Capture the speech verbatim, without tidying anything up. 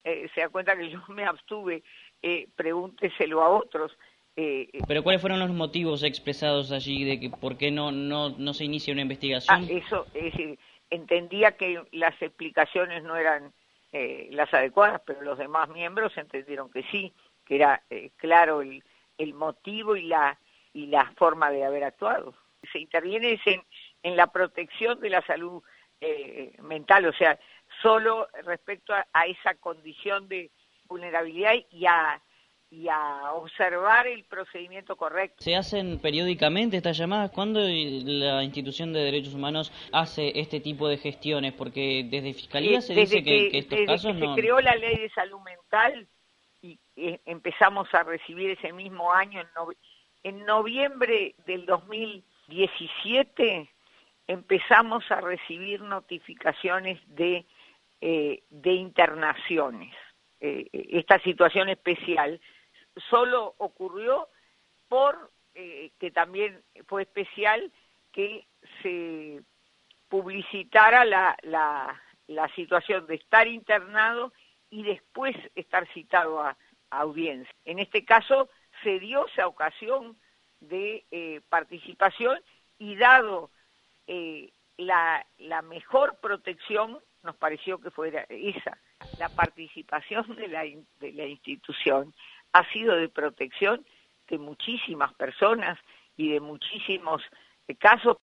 eh, se da cuenta que yo me abstuve, eh, pregúnteselo a otros. Eh, Pero ¿cuáles fueron los motivos expresados allí de que por qué no no no se inicia una investigación? Ah, eso, es decir, entendía que las explicaciones no eran eh, las adecuadas, pero los demás miembros entendieron que sí, que era eh, claro el, el motivo y la y la forma de haber actuado. Se interviene es en, en la protección de la salud eh, mental, o sea, solo respecto a, a esa condición de vulnerabilidad y a y a observar el procedimiento correcto. ¿Se hacen periódicamente estas llamadas? ¿Cuándo la institución de derechos humanos hace este tipo de gestiones? Porque desde Fiscalía eh, se desde dice que, que, que estos desde casos que no... se creó la ley de salud mental y eh, empezamos a recibir ese mismo año, en, no, en noviembre del dos mil diecisiete, empezamos a recibir notificaciones de, eh, de internaciones. Eh, esta situación especial solo ocurrió por eh, que también fue especial que se publicitara la, la, la situación de estar internado y después estar citado a, a audiencia. En este caso se dio esa ocasión de eh, participación y dado eh, la, la mejor protección, nos pareció que fuera esa. La participación de la, de la institución ha sido de protección de muchísimas personas y de muchísimos casos.